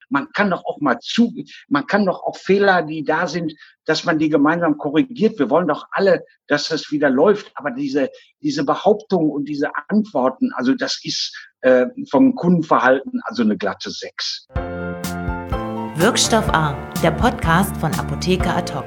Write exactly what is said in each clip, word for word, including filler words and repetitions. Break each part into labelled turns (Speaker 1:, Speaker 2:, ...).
Speaker 1: man kann doch auch mal zu, man kann doch auch Fehler, die da sind, dass man die gemeinsam korrigiert. Wir wollen doch alle, dass das wieder läuft. Aber diese, diese Behauptung und diese Antworten, also das ist äh, vom Kundenverhalten also eine glatte Sechs.
Speaker 2: Wirkstoff A, der Podcast von Apotheker Ad-Hoc.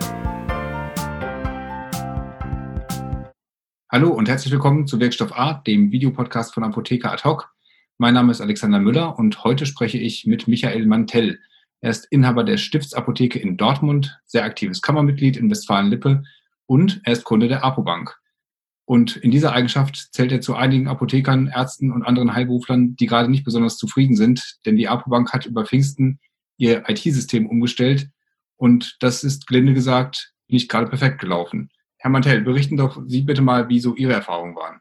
Speaker 3: Hallo und herzlich willkommen zu Wirkstoff A, dem Videopodcast von Apotheker Ad-Hoc. Mein Name ist Alexander Müller und heute spreche ich mit Michael Mantell. Er ist Inhaber der Stiftsapotheke in Dortmund, sehr aktives Kammermitglied in Westfalen-Lippe und er ist Kunde der Apobank. Und in dieser Eigenschaft zählt er zu einigen Apothekern, Ärzten und anderen Heilberuflern, die gerade nicht besonders zufrieden sind, denn die Apobank hat über Pfingsten ihr I T-System umgestellt und das ist, gelinde gesagt, nicht gerade perfekt gelaufen. Herr Mantell, berichten doch Sie bitte mal, wie so Ihre Erfahrungen waren.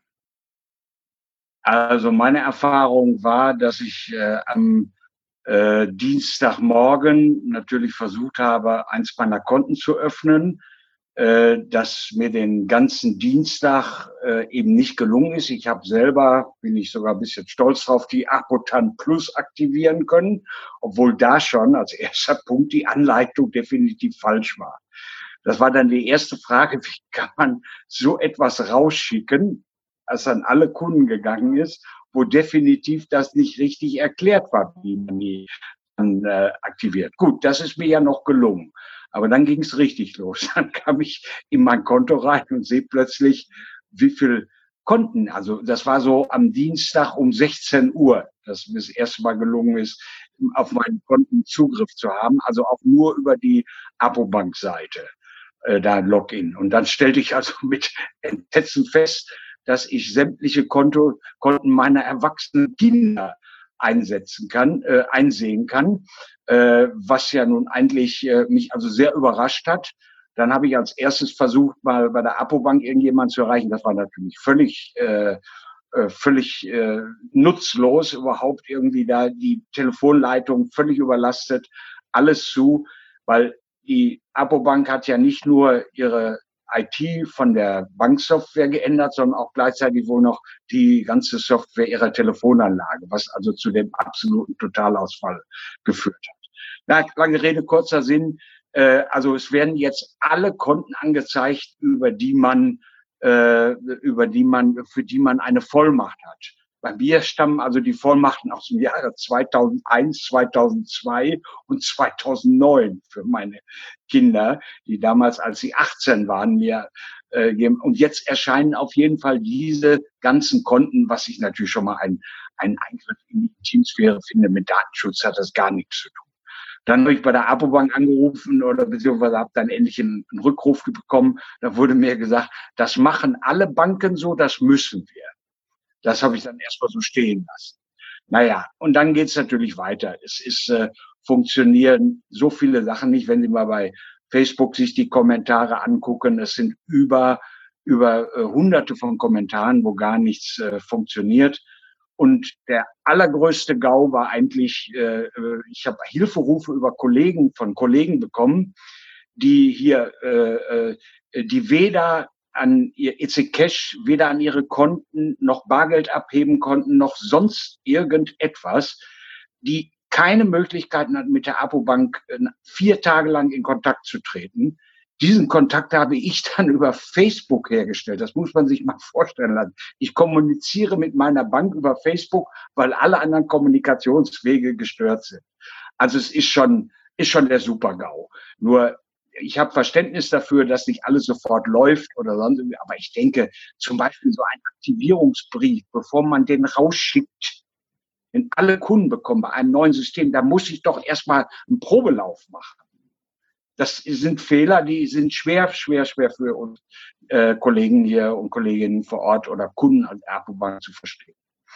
Speaker 1: Also meine Erfahrung war, dass ich äh, am äh, Dienstagmorgen natürlich versucht habe, eins meiner Konten zu öffnen, äh, das mir den ganzen Dienstag äh, eben nicht gelungen ist. Ich habe selber, bin ich sogar ein bisschen stolz drauf, die Apotan Plus aktivieren können, obwohl da schon als erster Punkt die Anleitung definitiv falsch war. Das war dann die erste Frage, wie kann man so etwas rausschicken, als an alle Kunden gegangen ist, wo definitiv das nicht richtig erklärt war, wie man die dann äh, aktiviert. Gut, das ist mir ja noch gelungen. Aber dann ging es richtig los. Dann kam ich in mein Konto rein und sehe plötzlich, wie viel Konten. Also das war so am Dienstag um sechzehn Uhr, dass mir das erste Mal gelungen ist, auf meinen Konten Zugriff zu haben. Also auch nur über die Apobank-Seite. Da ein Login. Und dann stellte ich also mit Entsetzen fest, dass ich sämtliche Konto, Konten meiner erwachsenen Kinder einsetzen kann, äh, einsehen kann, äh, was ja nun eigentlich äh, mich also sehr überrascht hat. Dann habe ich als erstes versucht, mal bei der Apobank irgendjemanden zu erreichen. Das war natürlich völlig, äh, äh, völlig äh, nutzlos, überhaupt irgendwie da die Telefonleitung völlig überlastet, alles zu, weil die Apobank hat ja nicht nur ihre I T von der Banksoftware geändert, sondern auch gleichzeitig wohl noch die ganze Software ihrer Telefonanlage, was also zu dem absoluten Totalausfall geführt hat. Na, lange Rede, kurzer Sinn. Äh, also es werden jetzt alle Konten angezeigt, über die man, äh, über die man, für die man eine Vollmacht hat. Bei mir stammen also die Vollmachten aus dem Jahre zweitausendeins, zweitausendzwei und zweitausendneun für meine Kinder, die damals, als sie achtzehn waren, mir äh, geben. Und jetzt erscheinen auf jeden Fall diese ganzen Konten, was ich natürlich schon mal ein, ein Eingriff in die Intimsphäre finde. Mit Datenschutz hat das gar nichts zu tun. Dann habe ich bei der Apobank angerufen oder beziehungsweise habe dann endlich einen, einen Rückruf bekommen. Da wurde mir gesagt, das machen alle Banken so, das müssen wir. Das habe ich dann erstmal so stehen lassen. Naja, und dann geht's natürlich weiter. Es ist äh, funktionieren so viele Sachen nicht, wenn Sie mal bei Facebook sich die Kommentare angucken. Es sind über über äh, Hunderte von Kommentaren, wo gar nichts äh, funktioniert. Und der allergrößte GAU war eigentlich, äh, ich habe Hilferufe über Kollegen von Kollegen bekommen, die hier äh, die weder an ihr E C Cash, weder an ihre Konten noch Bargeld abheben konnten, noch sonst irgendetwas, die keine Möglichkeiten hatten, mit der Apobank vier Tage lang in Kontakt zu treten. Diesen Kontakt habe ich dann über Facebook hergestellt. Das muss man sich mal vorstellen lassen. Ich kommuniziere mit meiner Bank über Facebook, weil alle anderen Kommunikationswege gestört sind. Also es ist schon, ist schon der Super-GAU. Nur ich habe Verständnis dafür, dass nicht alles sofort läuft oder sonst irgendwie, aber ich denke, zum Beispiel so ein Aktivierungsbrief, bevor man den rausschickt, den alle Kunden bekommen bei einem neuen System, da muss ich doch erstmal einen Probelauf machen. Das sind Fehler, die sind schwer, schwer, schwer für uns äh, Kollegen hier und Kolleginnen vor Ort oder Kunden an der Apobank zu verstehen.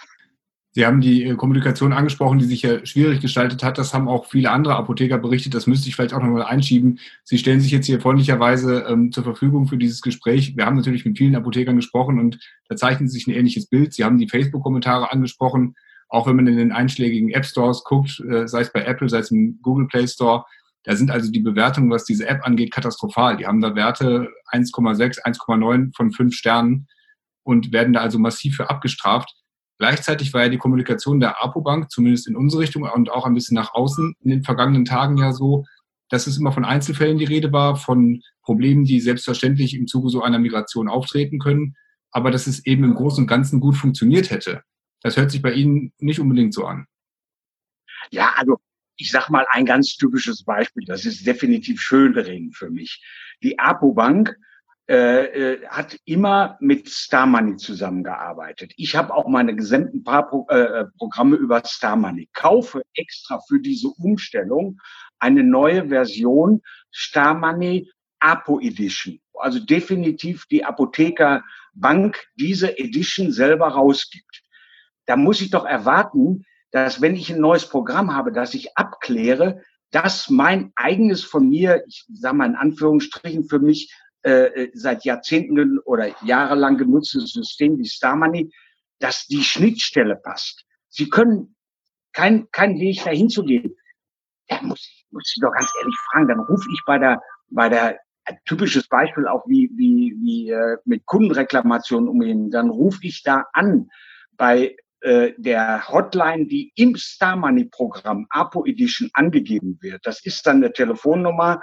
Speaker 3: Sie haben die Kommunikation angesprochen, die sich ja schwierig gestaltet hat. Das haben auch viele andere Apotheker berichtet. Das müsste ich vielleicht auch nochmal einschieben. Sie stellen sich jetzt hier freundlicherweise ähm, zur Verfügung für dieses Gespräch. Wir haben natürlich mit vielen Apothekern gesprochen und da zeichnet sich ein ähnliches Bild. Sie haben die Facebook-Kommentare angesprochen. Auch wenn man in den einschlägigen App-Stores guckt, äh, sei es bei Apple, sei es im Google Play Store, da sind also die Bewertungen, was diese App angeht, katastrophal. Die haben da Werte eins Komma sechs, eins Komma neun von fünf Sternen und werden da also massiv für abgestraft. Gleichzeitig war ja die Kommunikation der Apobank, zumindest in unsere Richtung und auch ein bisschen nach außen, in den vergangenen Tagen ja so, dass es immer von Einzelfällen die Rede war, von Problemen, die selbstverständlich im Zuge so einer Migration auftreten können, aber dass es eben im Großen und Ganzen gut funktioniert hätte. Das hört sich bei Ihnen nicht unbedingt so an.
Speaker 1: Ja, also ich sag mal ein ganz typisches Beispiel. Das ist definitiv Schönreden für mich. Die Apobank äh, hat immer mit Star Money zusammengearbeitet. Ich habe auch meine gesamten paar Pro, äh, Programme über Star Money. Kaufe extra für diese Umstellung eine neue Version Star Money Apo Edition. Also definitiv die Apotheker Bank diese Edition selber rausgibt. Da muss ich doch erwarten, dass wenn ich ein neues Programm habe, dass ich abkläre, dass mein eigenes von mir, ich sage mal in Anführungsstrichen für mich, äh, seit Jahrzehnten oder jahrelang genutztes System wie Star Money, dass die Schnittstelle passt. Sie können kein, kein Weg dahin zu gehen. Da muss ich, muss ich doch ganz ehrlich fragen, dann rufe ich bei der, bei der, ein typisches Beispiel auch wie, wie, wie äh, mit Kundenreklamationen umgehen, dann rufe ich da an bei der Hotline, die im Star Money Programm Apo Edition angegeben wird. Das ist dann eine Telefonnummer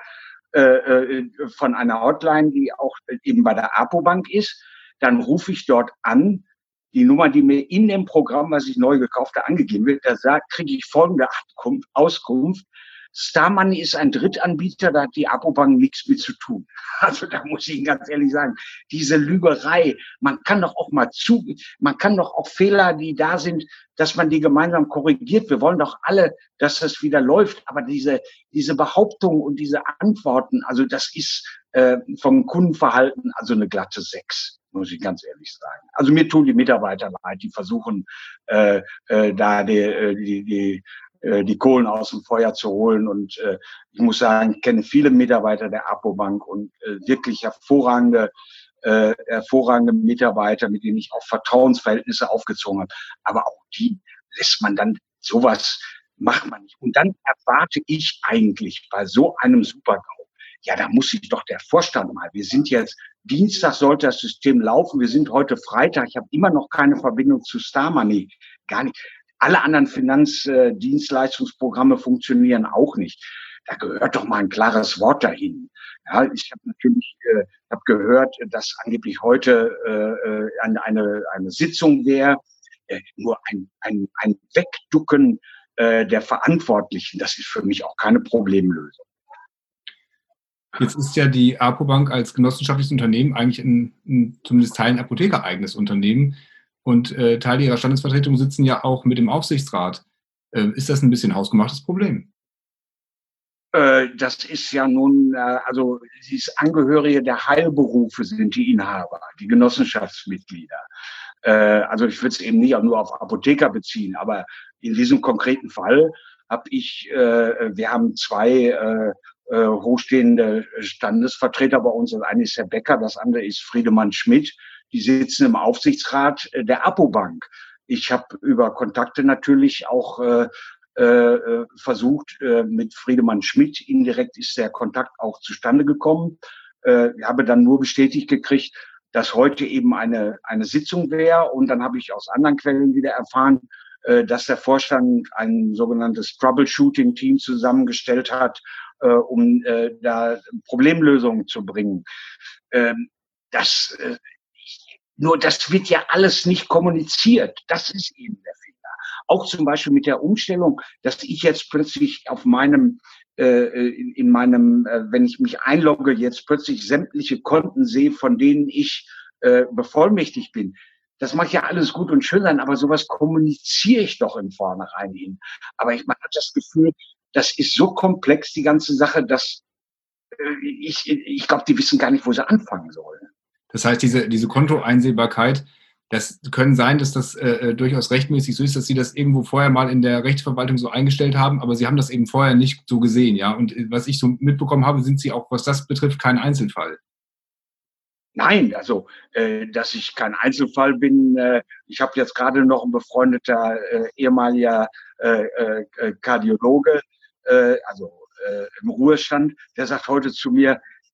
Speaker 1: äh, von einer Hotline, die auch eben bei der Apobank ist. Dann rufe ich dort an, die Nummer, die mir in dem Programm, was ich neu gekauft habe, angegeben wird, da sagt, kriege ich folgende Auskunft. Star Money ist ein Drittanbieter, da hat die Apobank nichts mit zu tun. Also da muss ich Ihnen ganz ehrlich sagen, diese Lügerei, man kann doch auch mal zu, man kann doch auch Fehler, die da sind, dass man die gemeinsam korrigiert. Wir wollen doch alle, dass das wieder läuft. Aber diese, diese Behauptungen und diese Antworten, also das ist äh, vom Kundenverhalten also eine glatte Sechs, muss ich ganz ehrlich sagen. Also mir tun die Mitarbeiter leid, die versuchen äh, äh, da die, die, die die Kohlen aus dem Feuer zu holen. Und äh, ich muss sagen, ich kenne viele Mitarbeiter der Apobank und äh, wirklich hervorragende, äh, hervorragende Mitarbeiter, mit denen ich auch Vertrauensverhältnisse aufgezogen habe. Aber auch die lässt man dann, sowas macht man nicht. Und dann erwarte ich eigentlich bei so einem Super-GAU, ja, da muss sich doch der Vorstand mal, wir sind jetzt, Dienstag sollte das System laufen, wir sind heute Freitag, ich habe immer noch keine Verbindung zu Star Money, gar nicht. Alle anderen Finanzdienstleistungsprogramme funktionieren auch nicht. Da gehört doch mal ein klares Wort dahin. Ja, ich habe natürlich äh, hab gehört, dass angeblich heute äh, eine, eine, eine Sitzung wäre, äh, nur ein, ein, ein Wegducken äh, der Verantwortlichen. Das ist für mich auch keine Problemlösung.
Speaker 3: Jetzt ist ja die Apobank als genossenschaftliches Unternehmen eigentlich ein, ein zumindest Teilen apothekereigenes Unternehmen. Und äh, Teile ihrer Standesvertretung sitzen ja auch mit im Aufsichtsrat. Äh, ist das ein bisschen hausgemachtes Problem?
Speaker 1: Äh, das ist ja nun, äh, also sie ist Angehörige der Heilberufe, sind die Inhaber, die Genossenschaftsmitglieder. Äh, also ich würde es eben nicht auch nur auf Apotheker beziehen, aber in diesem konkreten Fall habe ich, äh, wir haben zwei äh, äh, hochstehende Standesvertreter bei uns. Das eine ist Herr Becker, das andere ist Friedemann Schmidt. Die sitzen im Aufsichtsrat der Apobank. Ich habe über Kontakte natürlich auch äh, äh, versucht, äh, mit Friedemann Schmidt, indirekt ist der Kontakt auch zustande gekommen. Äh, habe dann nur bestätigt gekriegt, dass heute eben eine, eine Sitzung wäre. Und dann habe ich aus anderen Quellen wieder erfahren, äh, dass der Vorstand ein sogenanntes Troubleshooting-Team zusammengestellt hat, äh, um äh, da Problemlösungen zu bringen. Ähm, das äh, Nur das wird ja alles nicht kommuniziert. Das ist eben der Fehler. Auch zum Beispiel mit der Umstellung, dass ich jetzt plötzlich auf meinem, äh, in, in meinem, äh, wenn ich mich einlogge, jetzt plötzlich sämtliche Konten sehe, von denen ich äh, bevollmächtigt bin. Das mag ja alles gut und schön sein, aber sowas kommuniziere ich doch im Vornherein hin. Aber ich, man hat das Gefühl, das ist so komplex, die ganze Sache, dass äh, ich, ich glaube, die wissen gar nicht, wo sie anfangen sollen.
Speaker 3: Das heißt, diese, diese Kontoeinsehbarkeit, das können sein, dass das äh, durchaus rechtmäßig so ist, dass Sie das irgendwo vorher mal in der Rechtsverwaltung so eingestellt haben, aber Sie haben das eben vorher nicht so gesehen, ja. Und was ich so mitbekommen habe, sind Sie auch, was das betrifft, kein Einzelfall.
Speaker 1: Nein, also äh, dass ich kein Einzelfall bin. Äh, ich habe jetzt gerade noch ein befreundeter äh, ehemaliger äh, äh, Kardiologe, äh, also äh, im Ruhestand, der sagt heute zu mir,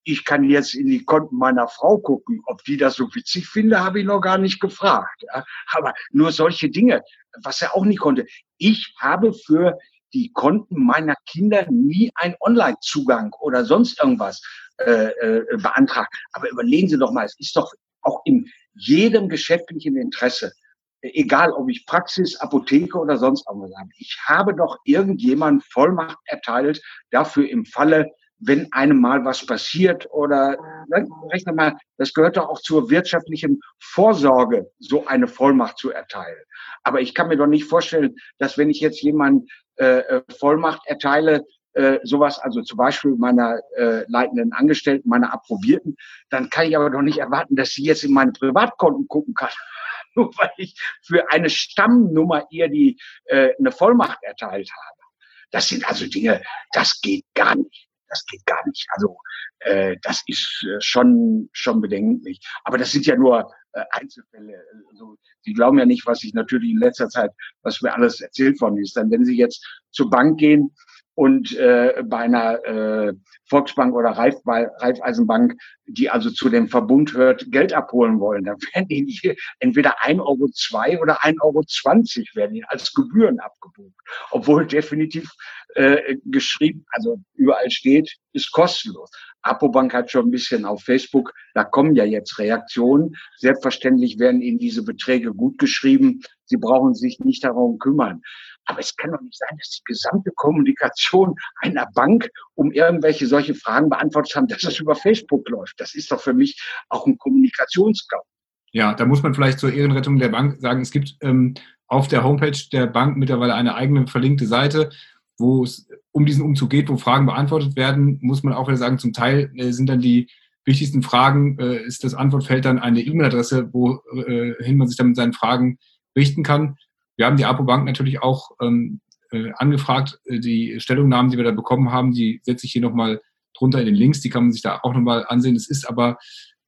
Speaker 1: ich kann jetzt in die Konten meiner Frau gucken. Ob die das so witzig finde, habe ich noch gar nicht gefragt. Ja. Aber nur solche Dinge, was er auch nicht konnte. Ich habe für die Konten meiner Kinder nie einen Online-Zugang oder sonst irgendwas äh, äh, beantragt. Aber überlegen Sie doch mal, es ist doch auch in jedem geschäftlichen Interesse, egal ob ich Praxis, Apotheke oder sonst irgendwas habe. Ich habe doch irgendjemand Vollmacht erteilt, dafür im Falle, wenn einem mal was passiert oder, rechne mal, das gehört doch auch zur wirtschaftlichen Vorsorge, so eine Vollmacht zu erteilen. Aber ich kann mir doch nicht vorstellen, dass wenn ich jetzt jemanden äh, Vollmacht erteile, äh, sowas, also zum Beispiel meiner äh, leitenden Angestellten, meiner Approbierten, dann kann ich aber doch nicht erwarten, dass sie jetzt in meine Privatkonten gucken kann, nur weil ich für eine Stammnummer ihr die äh, eine Vollmacht erteilt habe. Das sind also Dinge, das geht gar nicht. Das geht gar nicht. Also äh, das ist äh, schon schon bedenklich. Aber das sind ja nur äh, Einzelfälle. Also, Sie glauben ja nicht, was ich natürlich in letzter Zeit, was mir alles erzählt worden ist. Dann, wenn Sie jetzt zur Bank gehen und äh, bei einer äh, Volksbank oder Raiff, Raiffeisenbank, die also zu dem Verbund hört, Geld abholen wollen, dann werden Ihnen hier entweder ein Euro zwei oder ein Euro zwanzig werden Ihnen als Gebühren abgebucht. Obwohl definitiv äh, geschrieben, also überall steht, ist kostenlos. Apobank hat schon ein bisschen auf Facebook, da kommen ja jetzt Reaktionen. Selbstverständlich werden Ihnen diese Beträge gut geschrieben. Sie brauchen sich nicht darum kümmern. Aber es kann doch nicht sein, dass die gesamte Kommunikation einer Bank um irgendwelche solche Fragen beantwortet haben, dass das über Facebook läuft. Das ist doch für mich auch ein Kommunikationsgau.
Speaker 3: Ja, da muss man vielleicht zur Ehrenrettung der Bank sagen, es gibt ähm, auf der Homepage der Bank mittlerweile eine eigene verlinkte Seite, wo es um diesen Umzug geht, wo Fragen beantwortet werden, muss man auch wieder sagen, zum Teil äh, sind dann die wichtigsten Fragen, äh, ist das Antwortfeld dann eine E-Mail-Adresse, wohin äh, man sich dann mit seinen Fragen richten kann. Wir haben die Apobank natürlich auch ähm, äh, angefragt. Die Stellungnahmen, die wir da bekommen haben, die setze ich hier nochmal drunter in den Links. Die kann man sich da auch nochmal ansehen. Es ist aber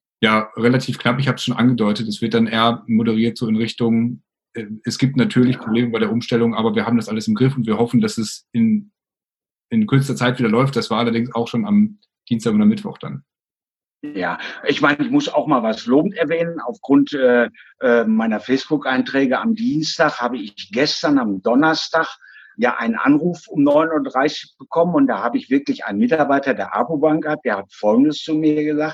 Speaker 3: ja relativ knapp. Ich habe es schon angedeutet. Es wird dann eher moderiert so in Richtung, äh, es gibt natürlich Probleme bei der Umstellung, aber wir haben das alles im Griff und wir hoffen, dass es in, in kürzester Zeit wieder läuft. Das war allerdings auch schon am Dienstag oder Mittwoch dann.
Speaker 1: Ja, ich meine, ich muss auch mal was lobend erwähnen. Aufgrund äh, äh, meiner Facebook-Einträge am Dienstag habe ich gestern am Donnerstag ja einen Anruf um neun Uhr dreißig bekommen und da habe ich wirklich einen Mitarbeiter der Apobank gehabt, der hat Folgendes zu mir gesagt: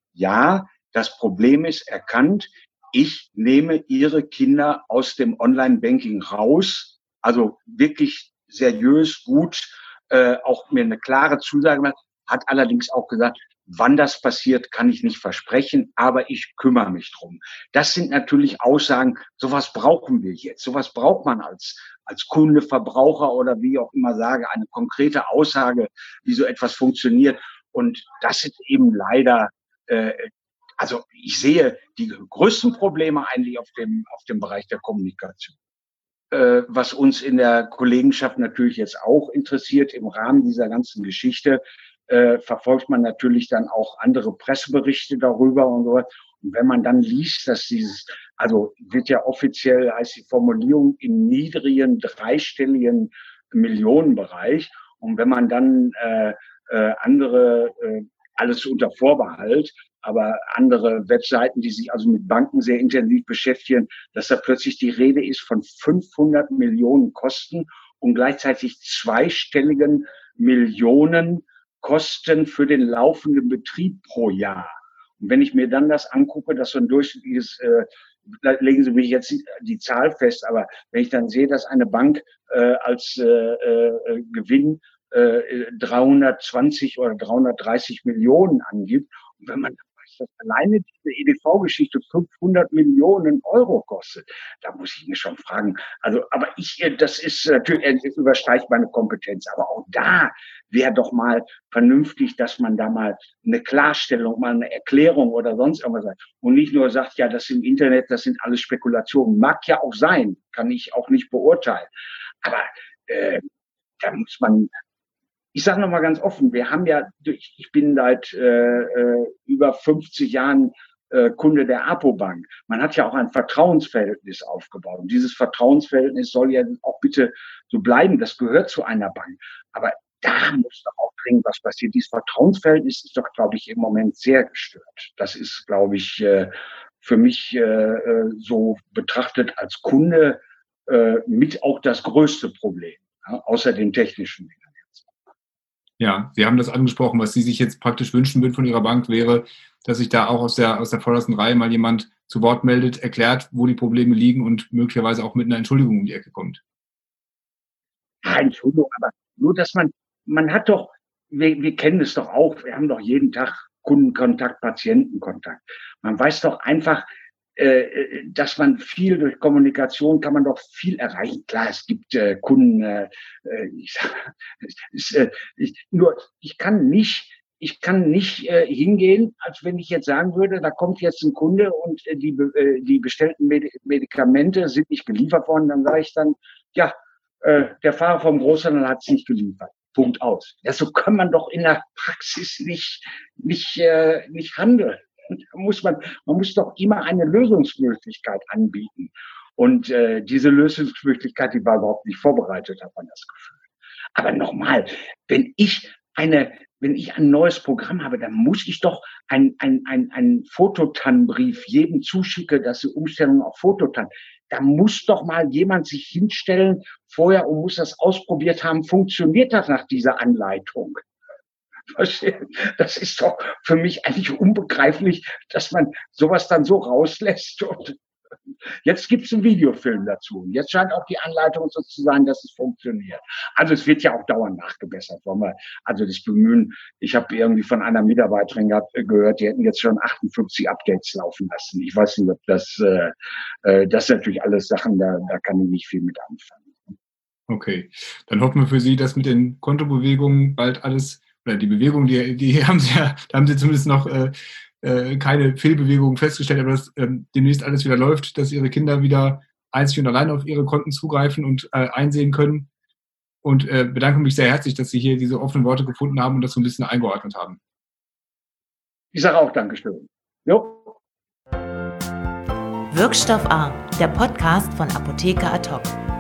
Speaker 1: Ja, das Problem ist erkannt. Ich nehme Ihre Kinder aus dem Online-Banking raus. Also wirklich seriös, gut, äh, auch mir eine klare Zusage gemacht, hat allerdings auch gesagt, wann das passiert, kann ich nicht versprechen, aber ich kümmere mich drum. Das sind natürlich Aussagen, sowas brauchen wir jetzt. Sowas braucht man als, als Kunde, Verbraucher oder wie auch immer sage, eine konkrete Aussage, wie so etwas funktioniert. Und das sind eben leider, äh, also ich sehe die größten Probleme eigentlich auf dem, auf dem Bereich der Kommunikation. Äh, was uns in der Kollegenschaft natürlich jetzt auch interessiert im Rahmen dieser ganzen Geschichte, Äh, verfolgt man natürlich dann auch andere Presseberichte darüber und so. Und wenn man dann liest, dass dieses, also wird ja offiziell, heißt die Formulierung, im niedrigen dreistelligen Millionenbereich. Und wenn man dann äh, äh, andere, äh, alles unter Vorbehalt, aber andere Webseiten, die sich also mit Banken sehr intensiv beschäftigen, dass da plötzlich die Rede ist von fünfhundert Millionen Kosten und gleichzeitig zweistelligen Millionen Kosten für den laufenden Betrieb pro Jahr. Und wenn ich mir dann das angucke, dass so ein durchschnittliches, äh, legen Sie mich jetzt die, die Zahl fest, aber wenn ich dann sehe, dass eine Bank äh, als äh, äh, Gewinn äh, dreihundertzwanzig oder dreihundertdreißig Millionen angibt, und wenn man dass alleine diese E D V-Geschichte fünfhundert Millionen Euro kostet. Da muss ich mich schon fragen. Also, aber ich, das ist natürlich, das übersteigt meine Kompetenz. Aber auch da wäre doch mal vernünftig, dass man da mal eine Klarstellung, mal eine Erklärung oder sonst irgendwas sagt. Und nicht nur sagt, ja, das im Internet, das sind alles Spekulationen. Mag ja auch sein, kann ich auch nicht beurteilen. Aber äh, da muss man, ich sage nochmal ganz offen, wir haben ja, ich bin seit äh, über fünfzig Jahren äh, Kunde der Apobank. Man hat ja auch ein Vertrauensverhältnis aufgebaut. Und dieses Vertrauensverhältnis soll ja auch bitte so bleiben. Das gehört zu einer Bank. Aber da muss doch auch dringend was passieren. Dieses Vertrauensverhältnis ist doch, glaube ich, im Moment sehr gestört. Das ist, glaube ich, äh, für mich äh, so betrachtet als Kunde äh, mit auch das größte Problem, ja, außer den technischen Dingen.
Speaker 3: Ja, Sie haben das angesprochen. Was Sie sich jetzt praktisch wünschen würden von Ihrer Bank wäre, dass sich da auch aus der, aus der vordersten Reihe mal jemand zu Wort meldet, erklärt, wo die Probleme liegen und möglicherweise auch mit einer Entschuldigung um die Ecke kommt.
Speaker 1: Ja, Entschuldigung, aber nur, dass man, man hat doch, wir, wir kennen es doch auch, wir haben doch jeden Tag Kundenkontakt, Patientenkontakt. Man weiß doch einfach, äh, dass man viel durch Kommunikation kann man doch viel erreichen. Klar, es gibt äh, Kunden, äh, ich, ist, äh, ich, nur ich kann nicht, ich kann nicht äh, hingehen, als wenn ich jetzt sagen würde, da kommt jetzt ein Kunde und äh, die, äh, die bestellten Medi- Medikamente sind nicht geliefert worden, dann sage ich dann, ja, äh, der Fahrer vom Großhandel hat es nicht geliefert. Punkt aus. Ja, so kann man doch in der Praxis nicht, nicht, äh, nicht handeln. Da muss man, man muss doch immer eine Lösungsmöglichkeit anbieten. Und äh, diese Lösungsmöglichkeit, die war überhaupt nicht vorbereitet, hat man das Gefühl. Aber nochmal, wenn ich eine, wenn ich ein neues Programm habe, dann muss ich doch ein, ein, ein, ein Fototan-Brief jedem zuschicke, dass die Umstellung auf Fototan. Da muss doch mal jemand sich hinstellen vorher und muss das ausprobiert haben. Funktioniert das nach dieser Anleitung? Das ist doch für mich eigentlich unbegreiflich, dass man sowas dann so rauslässt. Und jetzt gibt es einen Videofilm dazu. Und jetzt scheint auch die Anleitung so zu sein, dass es funktioniert. Also es wird ja auch dauernd nachgebessert. Also das Bemühen, ich habe irgendwie von einer Mitarbeiterin gehört, die hätten jetzt schon achtundfünfzig Updates laufen lassen. Ich weiß nicht, ob das, äh, das sind natürlich alles Sachen, da, da kann ich nicht viel mit anfangen.
Speaker 3: Okay, dann hoffen wir für Sie, dass mit den Kontobewegungen bald alles, oder die Bewegungen, die, die haben Sie ja, da haben Sie zumindest noch äh, äh, keine Fehlbewegungen festgestellt, aber dass ähm, demnächst alles wieder läuft, dass Ihre Kinder wieder einzig und allein auf ihre Konten zugreifen und äh, einsehen können. Und äh, bedanke mich sehr herzlich, dass Sie hier diese offenen Worte gefunden haben und das so ein bisschen eingeordnet haben.
Speaker 1: Ich sage auch Dankeschön. Jo.
Speaker 2: Wirkstoff A, der Podcast von Apotheker Ad hoc.